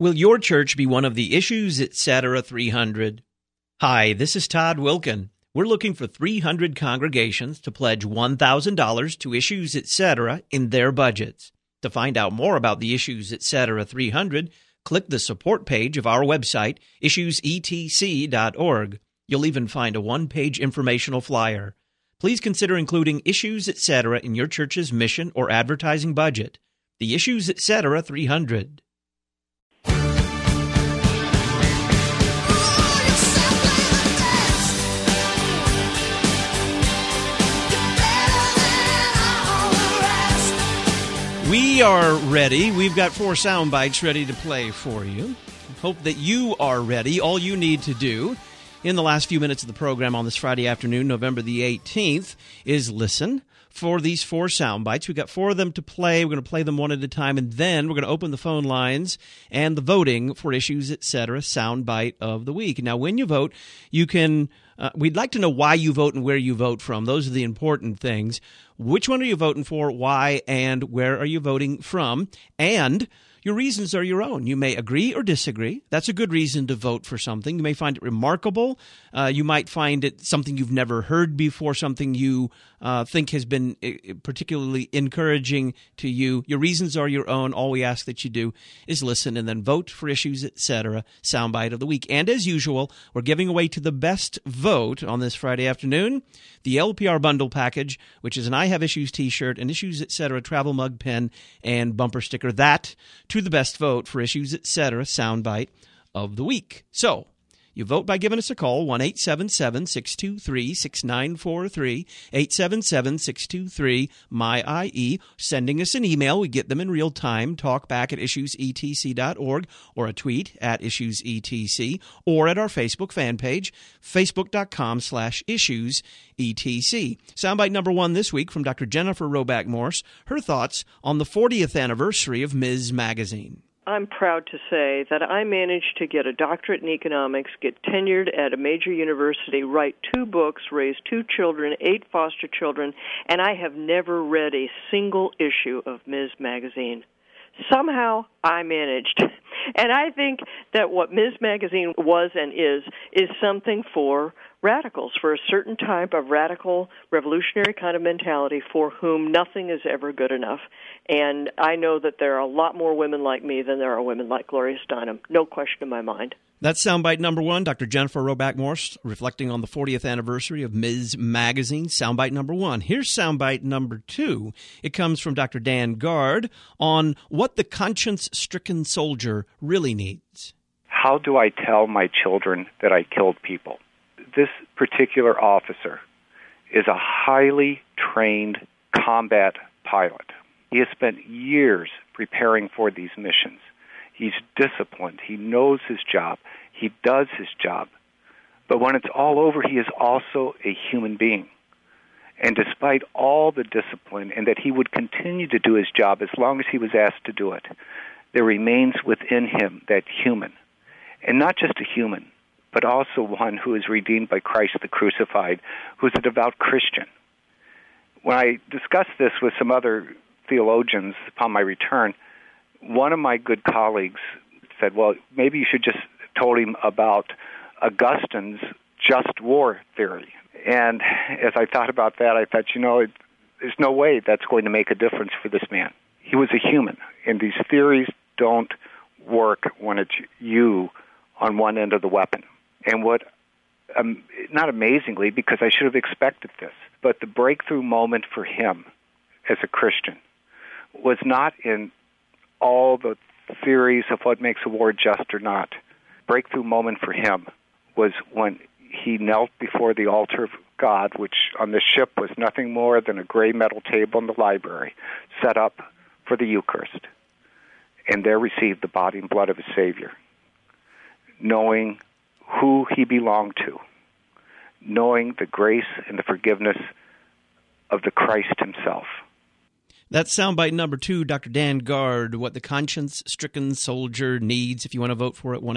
Will your church be one of the Issues Etc. 300? Hi, this is Todd Wilkin. We're looking for 300 congregations to pledge $1,000 to Issues Etc. in their budgets. To find out more about the Issues Etc. 300, click the support page of our website, issuesetc.org. You'll even find a one-page informational flyer. Please consider including Issues Etc. in your church's mission or advertising budget. The Issues Etc. 300. We are ready. We've got 4 sound bites ready to play for you. Hope that you are ready. All you need to do in the last few minutes of the program on this Friday afternoon, November the 18th, is listen for these 4 sound bites. We've got 4 of them to play. We're going to play them one at a time, and then we're going to open the phone lines and the voting for Issues Etc. sound bite of the week. Now, when you vote, you can we'd like to know why you vote and where you vote from. Those are the important things. Which one are you voting for, why, and where are you voting from? And your reasons are your own. You may agree or disagree. That's a good reason to vote for something. You may find it remarkable. You might find it something you've never heard before, something you think has been particularly encouraging to you. Your reasons are your own. All we ask that you do is listen and then vote for Issues Etc. soundbite of the week. And as usual, we're giving away to the best vote on this Friday afternoon the LPR bundle package, which is an I Have Issues t-shirt, an Issues Etc. travel mug, pen, and bumper sticker. That to the best vote for Issues Etc. soundbite of the week. So, you vote by giving us a call, 1-877-623-6943, 877-623-MY-IE, sending us an email. We get them in real time, talkback@issuesetc.org, or a tweet at issuesetc, or at our Facebook fan page, facebook.com/issuesetc. Soundbite number 1 this week from Dr. Jennifer Roback Morse, her thoughts on the 40th anniversary of Ms. Magazine. I'm proud to say that I managed to get a doctorate in economics, get tenured at a major university, write 2 books, raise 2 children, 8 foster children, and I have never read a single issue of Ms. Magazine. Somehow I managed. And I think that what Ms. Magazine was and is something for radicals, for a certain type of radical, revolutionary kind of mentality for whom nothing is ever good enough. And I know that there are a lot more women like me than there are women like Gloria Steinem. No question in my mind. That's soundbite number 1, Dr. Jennifer Roback Morse, reflecting on the 40th anniversary of Ms. Magazine, soundbite number 1. Here's soundbite number 2. It comes from Dr. Dan Guard on what the conscience-stricken soldier really needs. How do I tell my children that I killed people? This particular officer is a highly trained combat pilot. He has spent years preparing for these missions. He's disciplined. He knows his job. He does his job. But when it's all over, he is also a human being. And despite all the discipline and that he would continue to do his job as long as he was asked to do it, there remains within him that human. And not just a human, but also one who is redeemed by Christ the crucified, who is a devout Christian. When I discussed this with some other theologians upon my return, one of my good colleagues said, well, maybe you should just told him about Augustine's just war theory. And as I thought about that, I thought, there's no way that's going to make a difference for this man. He was a human, and these theories don't work when it's you on one end of the weapon. And what, not amazingly, because I should have expected this, but the breakthrough moment for him as a Christian was not in all the theories of what makes a war just or not. Breakthrough moment for him was when he knelt before the altar of God, which on the ship was nothing more than a gray metal table in the library, set up for the Eucharist, and there received the body and blood of his Savior, knowing who he belonged to, knowing the grace and the forgiveness of the Christ himself. That's soundbite number 2, Dr. Dan Guard, What the Conscience-Stricken Soldier Needs. If you want to vote for it,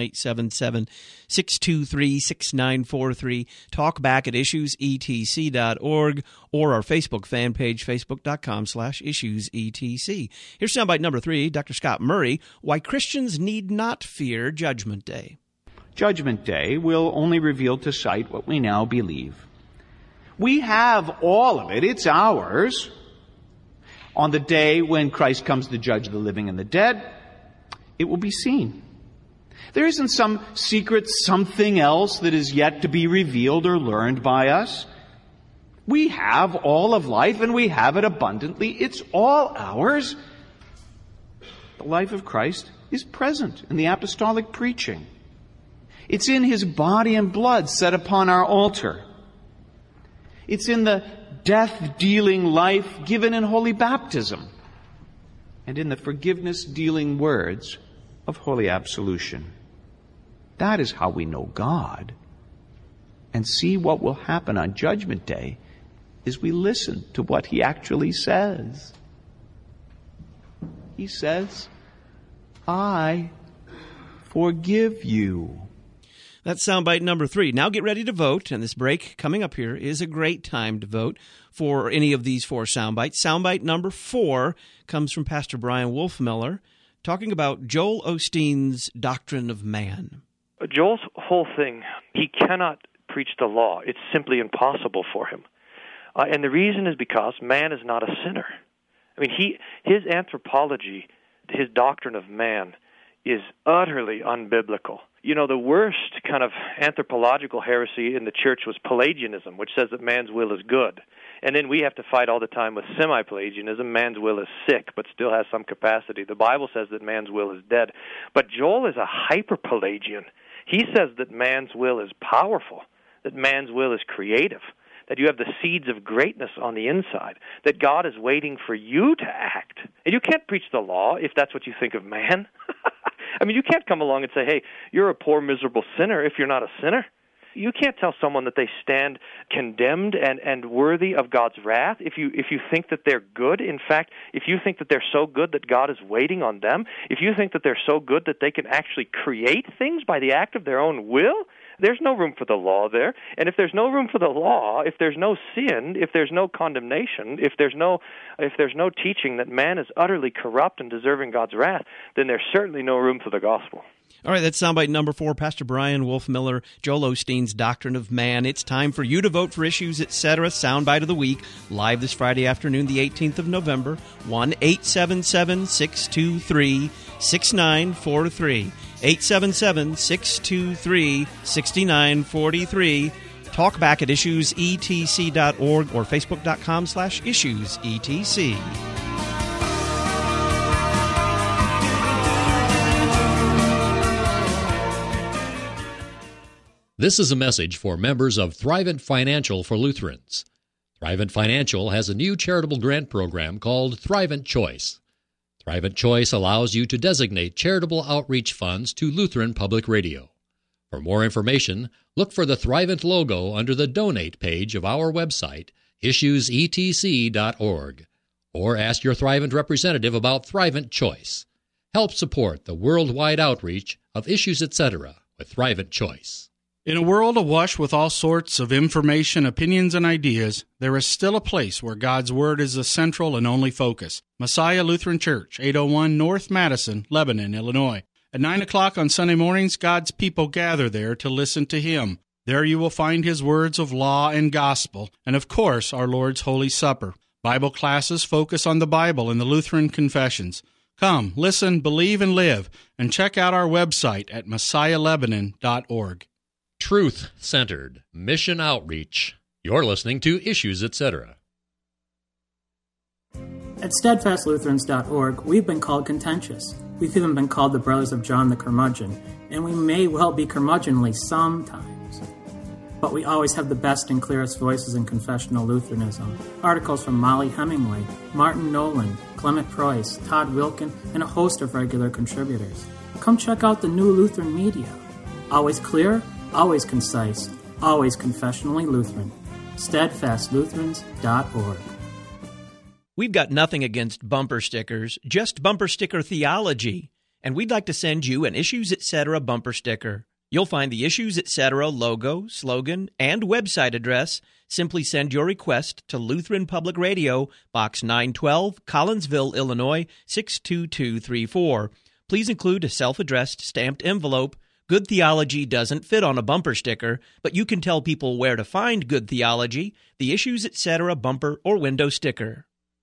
1-877-623-6943. Talk back at issuesetc.org or our Facebook fan page, facebook.com/issuesetc. Here's soundbite number 3, Dr. Scott Murray, Why Christians Need Not Fear Judgment Day. Judgment Day will only reveal to sight what we now believe. We have all of it. It's ours. On the day when Christ comes to judge the living and the dead, it will be seen. There isn't some secret something else that is yet to be revealed or learned by us. We have all of life, and we have it abundantly. It's all ours. The life of Christ is present in the apostolic preaching. It's in His body and blood set upon our altar. It's in the death-dealing life given in holy baptism, and in the forgiveness-dealing words of holy absolution. That is how we know God. And see what will happen on Judgment Day is we listen to what He actually says. He says, I forgive you. That's soundbite number 3. Now get ready to vote, and this break coming up here is a great time to vote for any of these 4 soundbites. Soundbite number 4 comes from Pastor Brian Wolfmiller, talking about Joel Osteen's Doctrine of Man. Joel's whole thing, he cannot preach the law. It's simply impossible for him. And the reason is because man is not a sinner. I mean, his anthropology, his doctrine of man, is utterly unbiblical. You know, the worst kind of anthropological heresy in the church was Pelagianism, which says that man's will is good. And then we have to fight all the time with semi-Pelagianism. Man's will is sick, but still has some capacity. The Bible says that man's will is dead. But Joel is a hyper-Pelagian. He says that man's will is powerful, that man's will is creative, that you have the seeds of greatness on the inside, that God is waiting for you to act. And you can't preach the law if that's what you think of man. I mean, you can't come along and say, hey, you're a poor, miserable sinner if you're not a sinner. You can't tell someone that they stand condemned and worthy of God's wrath if you think that they're good. In fact, if you think that they're so good that God is waiting on them, if you think that they're so good that they can actually create things by the act of their own will, there's no room for the law there. And if there's no room for the law, if there's no sin, if there's no condemnation, if there's no teaching that man is utterly corrupt and deserving God's wrath, then there's certainly no room for the gospel. All right, that's soundbite number 4, Pastor Brian Wolfmiller, Joel Osteen's Doctrine of Man. It's time for you to vote for Issues, Etc. Soundbite of the Week, live this Friday afternoon, the 18th of November, 1-877-623-6943. 877-623-6943. Talk back at issuesetc.org or facebook.com/issuesetc. This is a message for members of Thrivent Financial for Lutherans. Thrivent Financial has a new charitable grant program called Thrivent Choice. Thrivent Choice allows you to designate charitable outreach funds to Lutheran Public Radio. For more information, look for the Thrivent logo under the Donate page of our website, issuesetc.org, or ask your Thrivent representative about Thrivent Choice. Help support the worldwide outreach of Issues Etc. with Thrivent Choice. In a world awash with all sorts of information, opinions, and ideas, there is still a place where God's Word is the central and only focus. Messiah Lutheran Church, 801 North Madison, Lebanon, Illinois. At 9 o'clock on Sunday mornings, God's people gather there to listen to Him. There you will find His words of law and gospel, and of course, our Lord's Holy Supper. Bible classes focus on the Bible and the Lutheran confessions. Come, listen, believe, and live, and check out our website at messiahlebanon.org. Truth-centered mission outreach. You're listening to Issues, Etc. At steadfastlutherans.org, we've been called contentious. We've even been called the Brothers of John the Curmudgeon, and we may well be curmudgeonly sometimes. But we always have the best and clearest voices in confessional Lutheranism. Articles from Molly Hemingway, Martin Nolan, Clement Preuss, Todd Wilkin, and a host of regular contributors. Come check out the new Lutheran media. Always clear, always concise, always confessionally Lutheran. SteadfastLutherans.org. We've got nothing against bumper stickers, just bumper sticker theology. And we'd like to send you an Issues Etc. bumper sticker. You'll find the Issues Etc. logo, slogan, and website address. Simply send your request to Lutheran Public Radio, Box 912, Collinsville, Illinois, 62234. Please include a self-addressed stamped envelope. Good theology doesn't fit on a bumper sticker, but you can tell people where to find good theology, the Issues Etc. bumper or window sticker.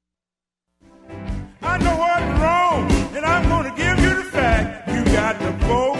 I know what's wrong, and I'm going to give you the fact. You got to vote.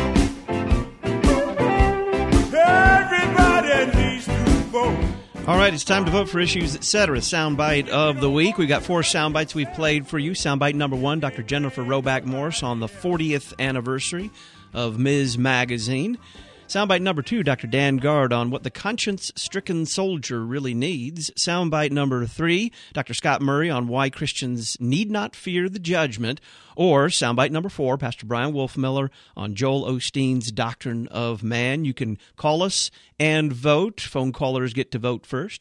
Everybody needs to vote. All right, it's time to vote for Issues Etc. Soundbite of the week. We've got 4 soundbites we've played for you. Soundbite number 1, Dr. Jennifer Roback Morse on the 40th anniversary of Ms. Magazine. Soundbite number 2, Dr. Dan Guard on what the conscience-stricken soldier really needs. Soundbite number 3, Dr. Scott Murray on why Christians need not fear the judgment. Or soundbite number 4, Pastor Brian Wolfmiller on Joel Osteen's Doctrine of Man. You can call us and vote. Phone callers get to vote first.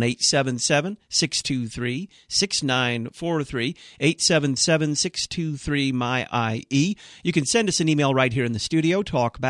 1-877-623-6943, 877-623-MY-IE. You can send us an email right here in the studio,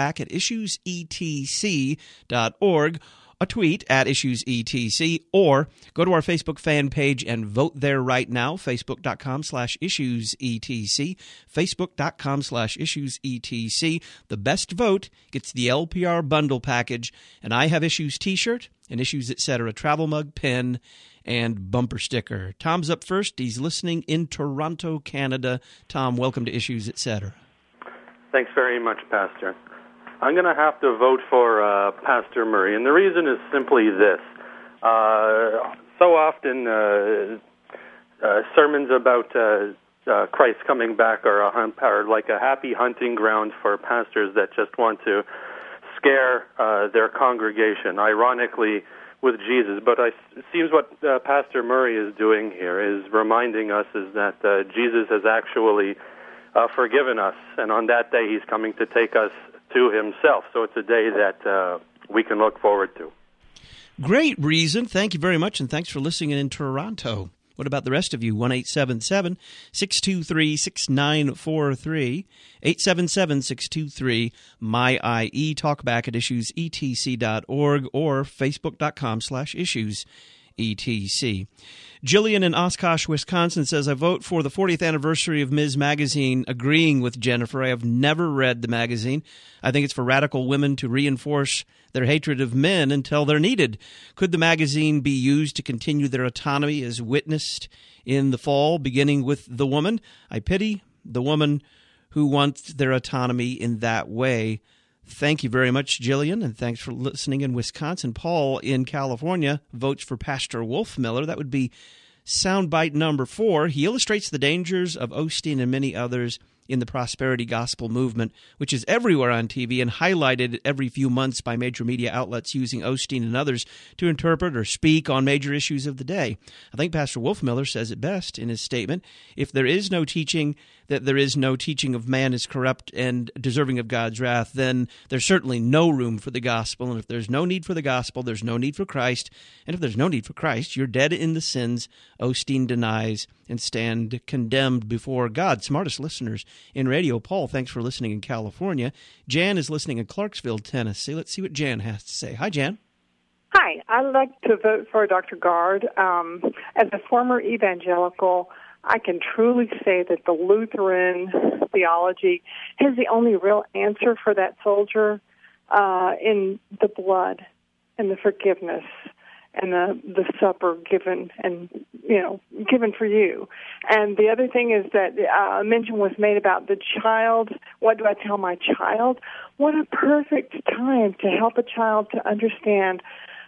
talkback@issuesetc.org, a tweet at IssuesETC, or go to our Facebook fan page and vote there right now, facebook.com/IssuesETC, facebook.com/IssuesETC. The best vote gets the LPR bundle package, an I Have Issues t-shirt, an Issues Etc. travel mug, pen, and bumper sticker. Tom's up first. He's listening in Toronto, Canada. Tom, welcome to Issues Etc. Thanks very much, Pastor. I'm going to have to vote for Pastor Murray, and the reason is simply this. So often sermons about Christ coming back are like a happy hunting ground for pastors that just want to scare their congregation, ironically, with Jesus. But it seems what Pastor Murray is doing here is reminding us is that Jesus has actually forgiven us, and on that day he's coming to take us to himself. So it's a day that we can look forward to. Great reason. Thank you very much, and thanks for listening in Toronto. What about the rest of you? 1-877-623-6943, 877-623-MY-IE, talkback@issuesetc.org, or facebook.com/issuesetc. Jillian in Oshkosh, Wisconsin says, I vote for the 40th anniversary of Ms. Magazine, agreeing with Jennifer. I have never read the magazine. I think it's for radical women to reinforce their hatred of men until they're needed. Could the magazine be used to continue their autonomy as witnessed in the fall, beginning with the woman? I pity the woman who wants their autonomy in that way. Thank you very much, Jillian, and thanks for listening in Wisconsin. Paul in California votes for Pastor Wolfmiller. That would be soundbite number 4. He illustrates the dangers of Osteen and many others in the prosperity gospel movement, which is everywhere on TV and highlighted every few months by major media outlets using Osteen and others to interpret or speak on major issues of the day. I think Pastor Wolfmiller says it best in his statement. If there is no teaching that there is no teaching of man is corrupt and deserving of God's wrath, then there's certainly no room for the gospel. And if there's no need for the gospel, there's no need for Christ. And if there's no need for Christ, you're dead in the sins Osteen denies and stand condemned before God. Smartest listeners in radio. Paul, thanks for listening in California. Jan is listening in Clarksville, Tennessee. Let's see what Jan has to say. Hi, Jan. Hi. I'd like to vote for Dr. Guard. As a former evangelical, I can truly say that the Lutheran theology has the only real answer for that soldier in the blood and the forgiveness and the supper given and, given for you. And the other thing is that mention was made about the child. What do I tell my child? What a perfect time to help a child to understand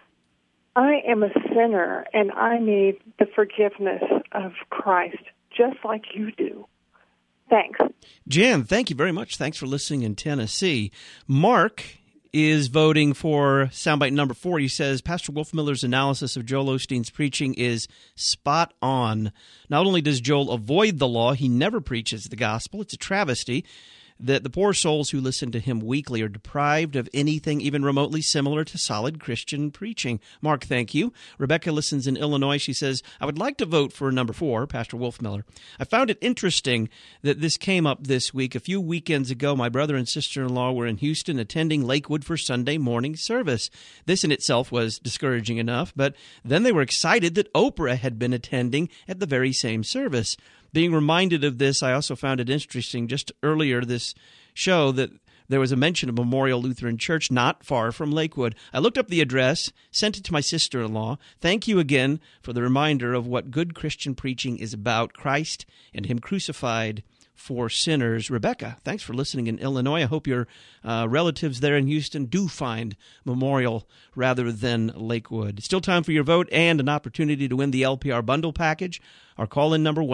I am a sinner and I need the forgiveness of Christ, just like you do. Thanks. Jan, thank you very much. Thanks for listening in Tennessee. Mark is voting for soundbite number 4. He says, Pastor Wolfmiller's analysis of Joel Osteen's preaching is spot on. Not only does Joel avoid the law, he never preaches the gospel. It's a travesty that the poor souls who listen to him weekly are deprived of anything even remotely similar to solid Christian preaching. Mark, thank you. Rebecca listens in Illinois. She says, I would like to vote for number 4, Pastor Wolfmueller. I found it interesting that this came up this week. A few weekends ago, my brother and sister-in-law were in Houston attending Lakewood for Sunday morning service. This in itself was discouraging enough, but then they were excited that Oprah had been attending at the very same service. Being reminded of this, I also found it interesting just earlier this show that there was a mention of Memorial Lutheran Church not far from Lakewood. I looked up the address, sent it to my sister-in-law. Thank you again for the reminder of what good Christian preaching is about, Christ and Him crucified for sinners. Rebecca, thanks for listening in Illinois. I hope your relatives there in Houston do find Memorial rather than Lakewood. Still time for your vote and an opportunity to win the LPR bundle package. Our call-in number,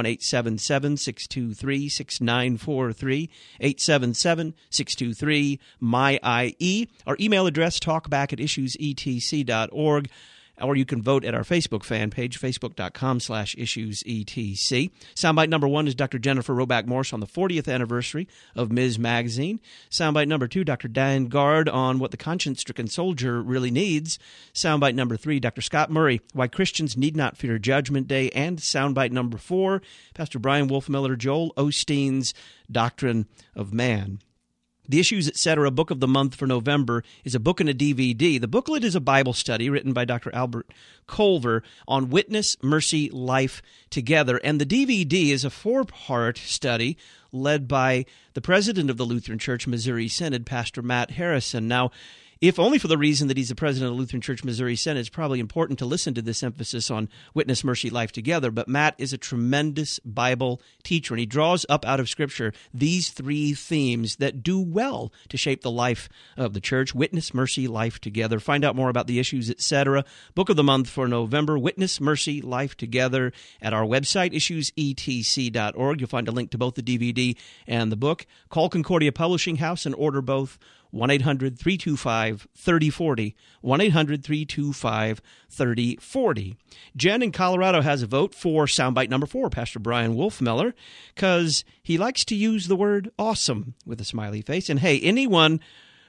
1-877-623-6943, 877-623-MY-IE. Our email address, talkback@issuesetc.org. Or you can vote at our Facebook fan page, facebook.com/issuesetc. Soundbite number 1 is Dr. Jennifer Roback-Morse on the 40th anniversary of Ms. Magazine. Soundbite number 2, Dr. Dan Guard on what the conscience-stricken soldier really needs. Soundbite number 3, Dr. Scott Murray, why Christians need not fear Judgment Day. And soundbite number 4, Pastor Brian Wolfmueller, Joel Osteen's Doctrine of Man. The Issues, Etc. Book of the Month for November is a book and a DVD. The booklet is a Bible study written by Dr. Albert Culver on Witness, Mercy, Life Together. And the DVD is a 4-part study led by the president of the Lutheran Church Missouri Synod, Pastor Matt Harrison. Now, if only for the reason that he's the president of the Lutheran Church Missouri Synod, it's probably important to listen to this emphasis on Witness, Mercy, Life Together. But Matt is a tremendous Bible teacher, and he draws up out of Scripture these 3 themes that do well to shape the life of the church. Witness, Mercy, Life Together. Find out more about the Issues, etc. Book of the Month for November, Witness, Mercy, Life Together, at our website, issuesetc.org. You'll find a link to both the DVD and the book. Call Concordia Publishing House and order both. 1-800-325-3040, 1-800-325-3040. Jen in Colorado has a vote for soundbite number 4, Pastor Brian Wolfmueller, because he likes to use the word awesome with a smiley face. And hey, anyone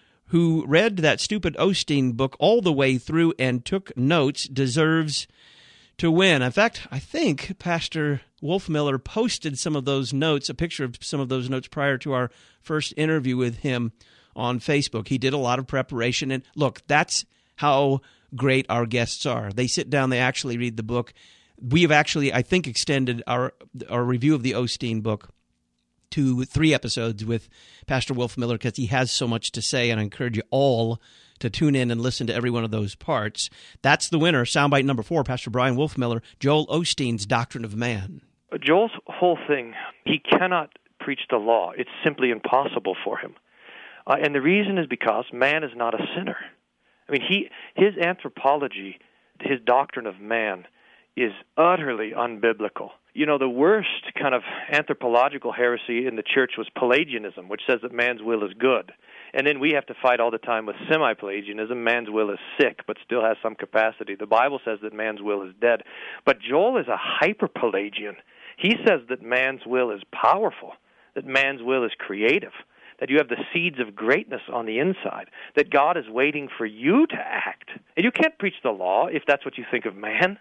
who read that stupid Osteen book all the way through and took notes deserves to win. In fact, I think Pastor Wolfmueller posted some of those notes, a picture of some of those notes prior to our first interview with him on Facebook. He did a lot of preparation, and look, that's how great our guests are. They sit down, they actually read the book. We have actually, I think, extended our review of the Osteen book to 3 episodes with Pastor Wolfmueller because he has so much to say, and I encourage you all to tune in and listen to every one of those parts. That's the winner, soundbite number 4, Pastor Brian Wolfmueller, Joel Osteen's Doctrine of Man. Joel's whole thing, he cannot preach the law. It's simply impossible for him. And the reason is because man is not a sinner. I mean, his anthropology, his doctrine of man, is utterly unbiblical. You know, the worst kind of anthropological heresy in the church was Pelagianism, which says that man's will is good. And then we have to fight all the time with semi-Pelagianism. Man's will is sick, but still has some capacity. The Bible says that man's will is dead. But Joel is a hyper-Pelagian. He says that man's will is powerful, that man's will is creative, that you have the seeds of greatness on the inside, that God is waiting for you to act. And you can't preach the law if that's what you think of man.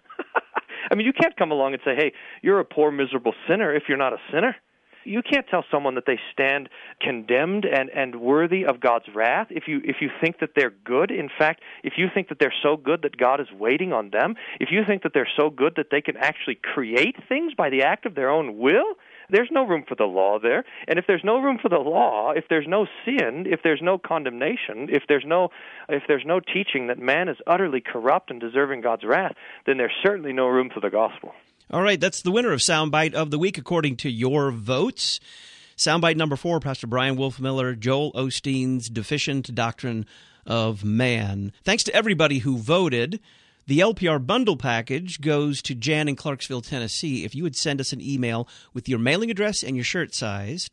I mean, you can't come along and say, hey, you're a poor, miserable sinner if you're not a sinner. You can't tell someone that they stand condemned and worthy of God's wrath if you think that they're good. In fact, if you think that they're so good that God is waiting on them, if you think that they're so good that they can actually create things by the act of their own will, there's no room for the law there. And if there's no room for the law, if there's no sin, if there's no condemnation, if there's no teaching that man is utterly corrupt and deserving God's wrath, then there's certainly no room for the gospel. All right, that's the winner of Soundbite of the Week according to your votes. Soundbite number 4, Pastor Brian Wolfmueller, Joel Osteen's Deficient Doctrine of Man. Thanks to everybody who voted. The LPR bundle package goes to Jan in Clarksville, Tennessee. If you would send us an email with your mailing address and your shirt size,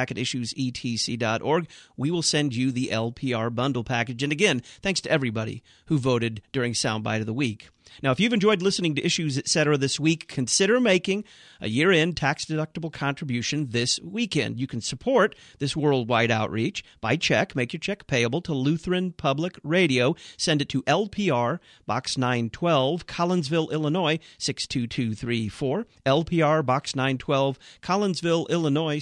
talkback@issuesetc.org, we will send you the LPR bundle package. And again, thanks to everybody who voted during Soundbite of the Week. Now, if you've enjoyed listening to Issues, Etc. this week, consider making a year-end tax-deductible contribution this weekend. You can support this worldwide outreach by check. Make your check payable to Lutheran Public Radio. Send it to LPR, Box 912, Collinsville, Illinois, 62234. LPR, Box 912, Collinsville, Illinois,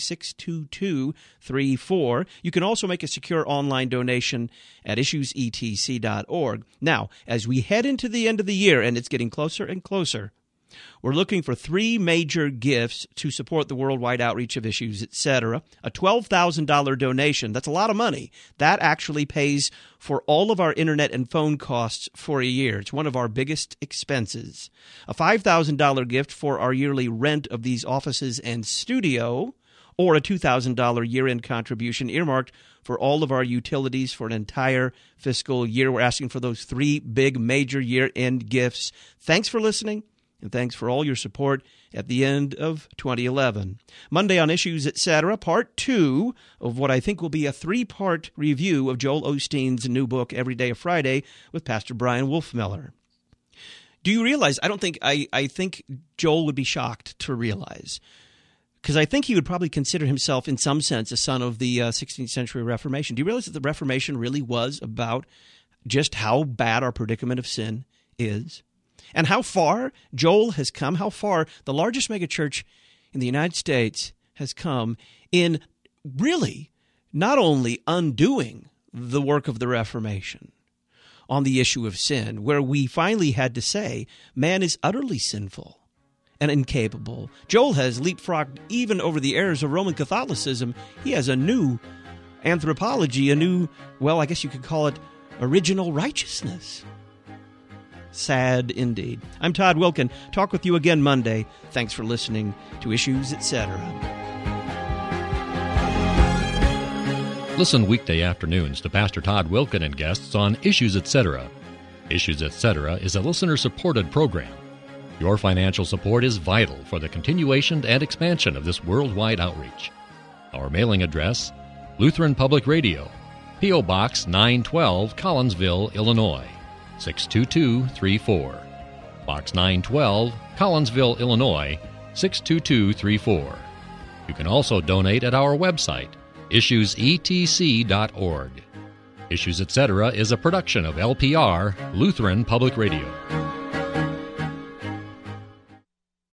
62234. You can also make a secure online donation at issuesetc.org. Now, as we head into the end of the year, and it's getting closer and closer, we're looking for 3 major gifts to support the worldwide outreach of Issues, Etc. A $12,000 donation, that's a lot of money. That actually pays for all of our internet and phone costs for a year. It's one of our biggest expenses. A $5,000 gift for our yearly rent of these offices and studio, or a $2,000 year-end contribution earmarked for all of our utilities for an entire fiscal year. We're asking for those 3 big major year-end gifts. Thanks for listening, and thanks for all your support at the end of 2011. Monday on Issues, Etc., Part 2 of what I think will be a 3-part review of Joel Osteen's new book, Every Day of Friday, with Pastor Brian Wolfmiller. Do you realize, I think Joel would be shocked to realize, because I think he would probably consider himself, in some sense, a son of the 16th century Reformation. Do you realize that the Reformation really was about just how bad our predicament of sin is? And how far Joel has come, how far the largest megachurch in the United States has come in really not only undoing the work of the Reformation on the issue of sin, where we finally had to say man is utterly sinful and incapable. Joel has leapfrogged even over the errors of Roman Catholicism. He has a new anthropology, a new, well, I guess you could call it original righteousness. Sad indeed. I'm Todd Wilken. Talk with you again Monday. Thanks for listening to Issues, Etc. Listen weekday afternoons to Pastor Todd Wilken and guests on Issues, Etc. Issues, Etc. is a listener-supported program. Your financial support is vital for the continuation and expansion of this worldwide outreach. Our mailing address, Lutheran Public Radio, P.O. Box 912, Collinsville, Illinois, 62234. Box 912, Collinsville, Illinois, 62234. You can also donate at our website, issuesetc.org. Issues, Etc. is a production of LPR, Lutheran Public Radio.